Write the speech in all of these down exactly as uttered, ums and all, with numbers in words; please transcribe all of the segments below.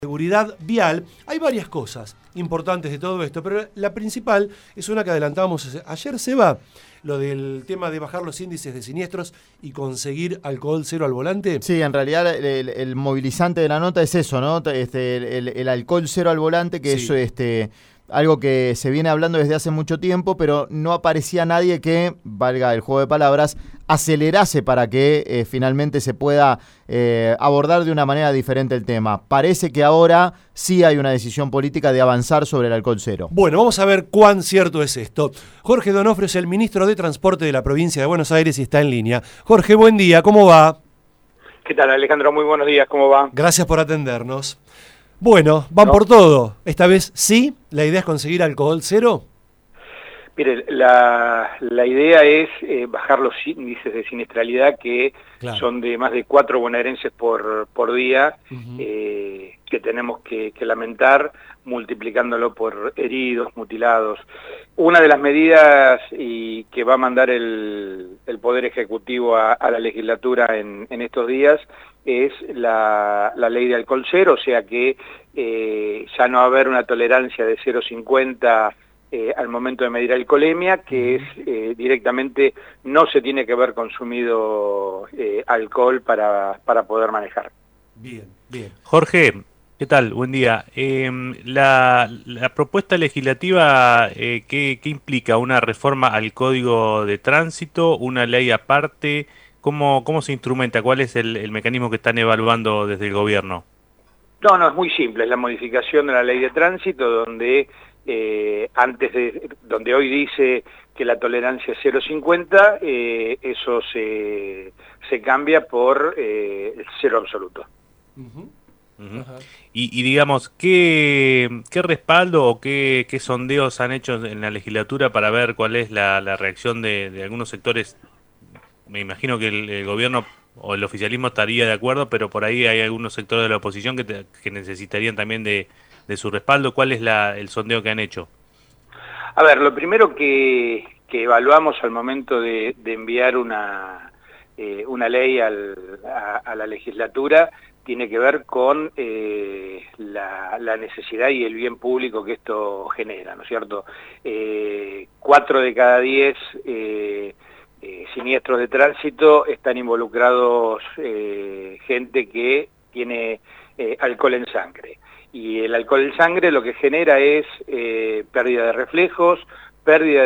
Seguridad vial. Hay varias cosas importantes de todo esto, pero la principal es una que adelantábamos ayer, Seba, lo del tema de bajar los índices de siniestros y conseguir alcohol cero al volante. Sí, en realidad el, el movilizante de la nota es eso, ¿no? Este, el, el alcohol cero al volante, que sí. es este, algo que se viene hablando desde hace mucho tiempo, pero no aparecía nadie que, valga el juego de palabras, acelerase para que eh, finalmente se pueda eh, abordar de una manera diferente el tema. Parece que ahora sí hay una decisión política de avanzar sobre el alcohol cero. Bueno, vamos a ver cuán cierto es esto. Jorge Donofrio es el ministro de Transporte de la provincia de Buenos Aires y está en línea. Jorge, buen día, ¿cómo va? ¿Qué tal, Alejandro? Muy buenos días, ¿cómo va? Gracias por atendernos. Bueno, van no. por todo. Esta vez sí, la idea es conseguir alcohol cero. Mire, la, la idea es eh, bajar los índices de siniestralidad que claro. son de más de cuatro bonaerenses por, por día, uh-huh. eh, que tenemos que, que lamentar, multiplicándolo por heridos, mutilados. Una de las medidas y que va a mandar el, el Poder Ejecutivo a, a la legislatura en, en estos días es la, la ley de alcohol cero, o sea que eh, ya no va a haber una tolerancia de cero coma cincuenta Eh, al momento de medir alcoholemia, que es eh, directamente no se tiene que haber consumido eh, alcohol para, para poder manejar. Bien, bien. Jorge, ¿qué tal? Buen día. Eh, la, la propuesta legislativa, eh, ¿qué, ¿qué implica? ¿Una reforma al Código de Tránsito? ¿Una ley aparte? ¿Cómo, cómo se instrumenta? ¿Cuál es el, el mecanismo que están evaluando desde el gobierno? No, no, es muy simple. Es la modificación de la ley de tránsito donde... Eh, antes de, donde hoy dice que la tolerancia es cero coma cincuenta, eh, eso se, se cambia por eh, el cero absoluto. Uh-huh. Uh-huh. Y, y digamos, ¿qué, qué respaldo o qué, qué sondeos han hecho en la legislatura para ver cuál es la, la reacción de, de algunos sectores? Me imagino que el, el gobierno o el oficialismo estaría de acuerdo, pero por ahí hay algunos sectores de la oposición que, te, que necesitarían también de de su respaldo. ¿Cuál es la, el sondeo que han hecho? A ver, lo primero que, que evaluamos al momento de, de enviar una, eh, una ley al, a, a la legislatura tiene que ver con eh, la, la necesidad y el bien público que esto genera, ¿no es cierto? Eh, cuatro de cada diez eh, eh, siniestros de tránsito están involucrados eh, gente que tiene eh, alcohol en sangre. Y el alcohol en sangre lo que genera es eh, pérdida de reflejos, pérdida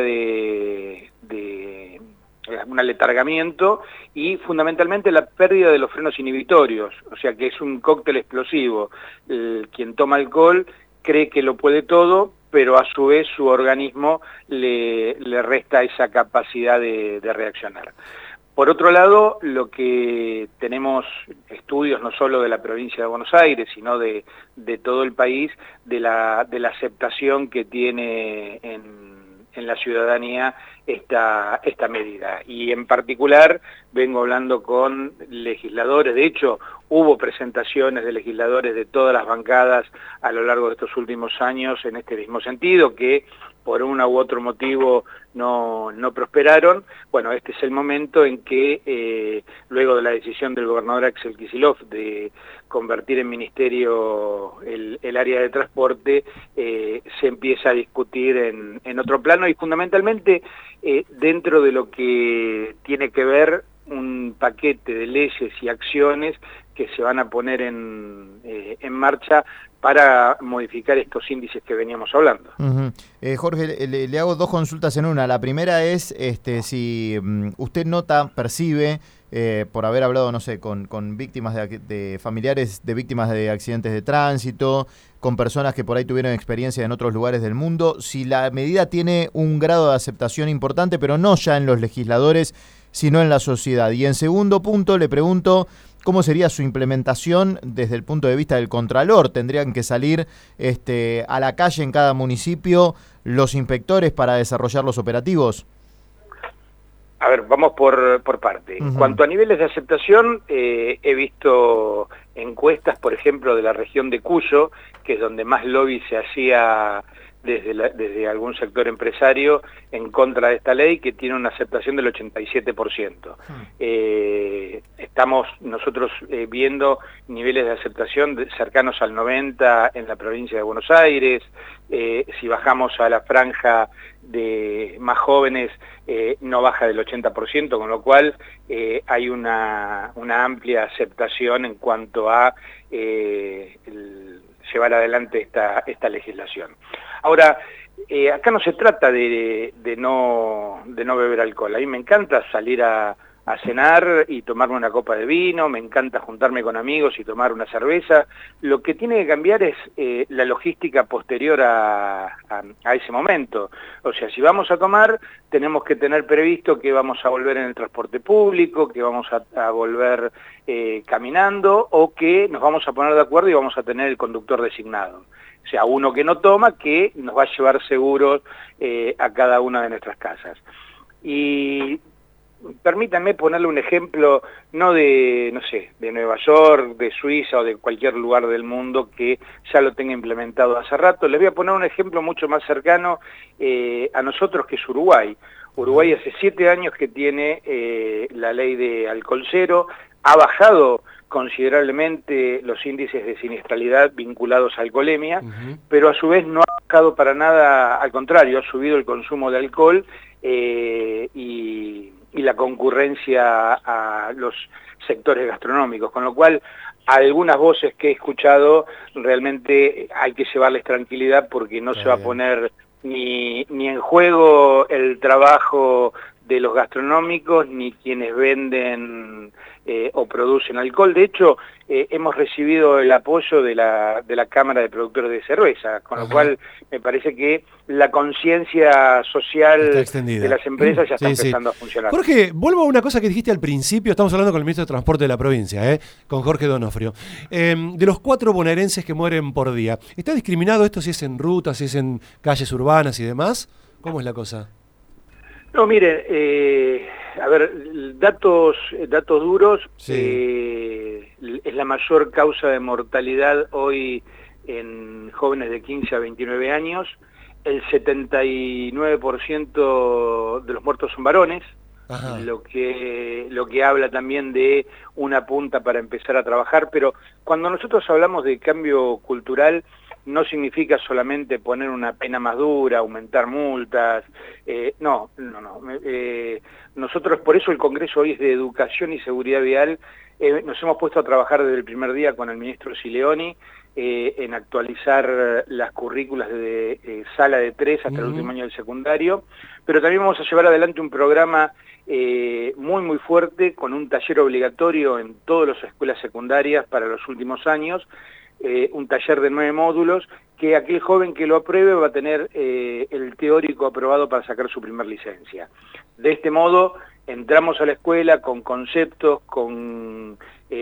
de, de un aletargamiento y fundamentalmente la pérdida de los frenos inhibitorios, o sea que es un cóctel explosivo. El, quien toma alcohol cree que lo puede todo, pero a su vez su organismo le, le resta esa capacidad de, de reaccionar. Por otro lado, lo que tenemos estudios no solo de la provincia de Buenos Aires, sino de, de todo el país, de la, de la aceptación que tiene en, en la ciudadanía esta, esta medida. Y en particular vengo hablando con legisladores, de hecho hubo presentaciones de legisladores de todas las bancadas a lo largo de estos últimos años en este mismo sentido, que por uno u otro motivo no, no prosperaron. Bueno, este es el momento en que, eh, luego de la decisión del gobernador Axel Kicillof de convertir en ministerio el, el área de transporte, eh, se empieza a discutir en, en otro plano y fundamentalmente eh, dentro de lo que tiene que ver un paquete de leyes y acciones que se van a poner en, eh, en marcha para modificar estos índices que veníamos hablando. Uh-huh. eh, Jorge, le, le hago dos consultas en una. La primera es este, si um, usted nota, percibe, eh, por haber hablado, no sé, con, con víctimas de, de familiares de víctimas de accidentes de tránsito, con personas que por ahí tuvieron experiencia en otros lugares del mundo, si la medida tiene un grado de aceptación importante, pero no ya en los legisladores, sino en la sociedad. Y en segundo punto le pregunto, ¿cómo sería su implementación desde el punto de vista del Contralor? ¿Tendrían que salir este, a la calle en cada municipio los inspectores para desarrollar los operativos? A ver, vamos por, por parte. En uh-huh. cuanto a niveles de aceptación, eh, he visto encuestas, por ejemplo, de la región de Cuyo, que es donde más lobby se hacía desde, la, desde algún sector empresario en contra de esta ley, que tiene una aceptación del ochenta y siete por ciento. Hmm. Eh, estamos nosotros eh, viendo niveles de aceptación de, cercanos al noventa por ciento en la provincia de Buenos Aires. Eh, si bajamos a la franja de más jóvenes, eh, no baja del ochenta por ciento, con lo cual eh, hay una, una amplia aceptación en cuanto a eh, el, llevar adelante esta, esta legislación. Ahora, eh, acá no se trata de, de, no, de no beber alcohol. A mí me encanta salir a, a cenar y tomarme una copa de vino, me encanta juntarme con amigos y tomar una cerveza. Lo que tiene que cambiar es eh, la logística posterior a, a, a ese momento. O sea, si vamos a tomar, tenemos que tener previsto que vamos a volver en el transporte público, que vamos a, a volver eh, caminando, o que nos vamos a poner de acuerdo y vamos a tener el conductor designado. O sea, uno que no toma, que nos va a llevar seguros eh, a cada una de nuestras casas. Y permítanme ponerle un ejemplo, no de, no sé, de Nueva York, de Suiza o de cualquier lugar del mundo que ya lo tenga implementado hace rato. Les voy a poner un ejemplo mucho más cercano eh, a nosotros, que es Uruguay. Uruguay hace siete años que tiene eh, la ley de alcohol cero, ha bajado considerablemente los índices de siniestralidad vinculados a alcoholemia, uh-huh. pero a su vez no ha bajado para nada, al contrario, ha subido el consumo de alcohol eh, y, y la concurrencia a los sectores gastronómicos, con lo cual algunas voces que he escuchado realmente hay que llevarles tranquilidad, porque no Está se va bien. a poner ni, ni en juego el trabajo de los gastronómicos, ni quienes venden eh, o producen alcohol. De hecho, eh, hemos recibido el apoyo de la, de la Cámara de Productores de Cerveza, con Ajá. lo cual me parece que la conciencia social de las empresas ya está sí, empezando sí. a funcionar. Jorge, vuelvo a una cosa que dijiste al principio. Estamos hablando con el ministro de Transporte de la provincia, ¿eh? con Jorge Donofrio. Eh, de los cuatro bonaerenses que mueren por día, ¿está discriminado esto si es en rutas, si es en calles urbanas y demás? ¿Cómo es la cosa? No, mire, eh, a ver, datos, datos duros, sí. eh, es la mayor causa de mortalidad hoy en jóvenes de quince a veintinueve años. El setenta y nueve por ciento de los muertos son varones, Ajá. lo que, lo que habla también de una punta para empezar a trabajar. Pero cuando nosotros hablamos de cambio cultural, no significa solamente poner una pena más dura, aumentar multas, eh, no, no, no. Eh, nosotros, por eso el Congreso hoy es de Educación y Seguridad Vial. Eh, nos hemos puesto a trabajar desde el primer día con el ministro Sileoni eh, en actualizar las currículas de eh, sala de tres hasta uh-huh. el último año del secundario, pero también vamos a llevar adelante un programa eh, muy muy fuerte con un taller obligatorio en todas las escuelas secundarias para los últimos años. Eh, un taller de nueve módulos, que aquel joven que lo apruebe va a tener eh, el teórico aprobado para sacar su primer licencia. De este modo entramos a la escuela con conceptos, con,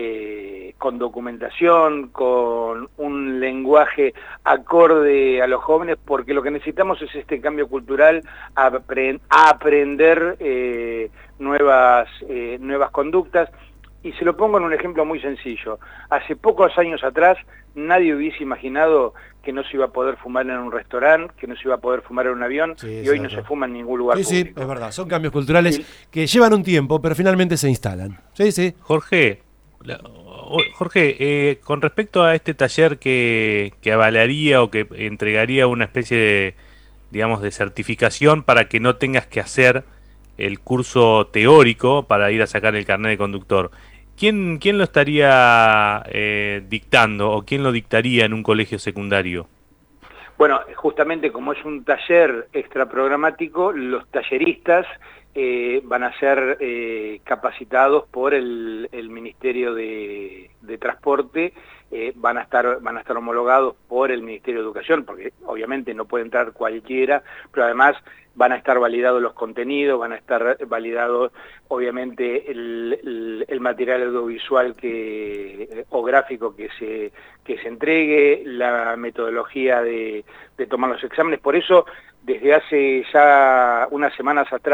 eh, con documentación, con un lenguaje acorde a los jóvenes, porque lo que necesitamos es este cambio cultural, a, apre a aprender eh, nuevas, eh, nuevas conductas. Y se lo pongo en un ejemplo muy sencillo. Hace pocos años atrás nadie hubiese imaginado que no se iba a poder fumar en un restaurante, que no se iba a poder fumar en un avión, sí, y hoy no se fuma en ningún lugar sí, público. Sí, es verdad. Son cambios culturales sí. que llevan un tiempo, pero finalmente se instalan. Sí, sí. Jorge, la, Jorge, eh, con respecto a este taller que, que avalaría o que entregaría una especie de, digamos, de certificación para que no tengas que hacer el curso teórico para ir a sacar el carnet de conductor, ¿Quién, quién lo estaría eh, dictando o quién lo dictaría en un colegio secundario? Bueno, justamente como es un taller extraprogramático, los talleristas eh, van a ser eh, capacitados por el, el Ministerio de, de Transporte, eh, van a estar van a estar homologados por el Ministerio de Educación, porque obviamente no puede entrar cualquiera, pero además van a estar validados los contenidos, van a estar validados obviamente el, el, el material audiovisual que, o gráfico que se, que se entregue, la metodología de, de tomar los exámenes. Por eso, desde hace ya unas semanas atrás,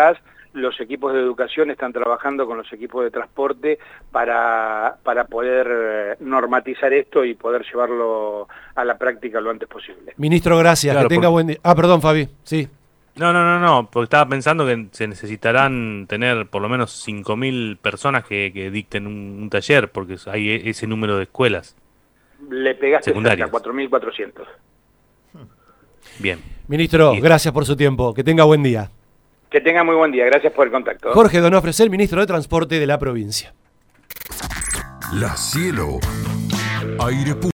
los equipos de educación están trabajando con los equipos de transporte para, para poder normatizar esto y poder llevarlo a la práctica lo antes posible. Ministro, gracias, claro, que tenga por... buen día. Ah, perdón, Fabi, sí. No, no, no, no, porque estaba pensando que se necesitarán tener por lo menos cinco mil personas que, que dicten un, un taller, porque hay ese número de escuelas. Le pegaste secundarias. cerca, cuatro mil cuatrocientos. Bien. Ministro, Bien. gracias por su tiempo, que tenga buen día. Que tenga muy buen día, gracias por el contacto. Jorge Donofre, el ministro de Transporte de la provincia. La Cielo. Aire puro.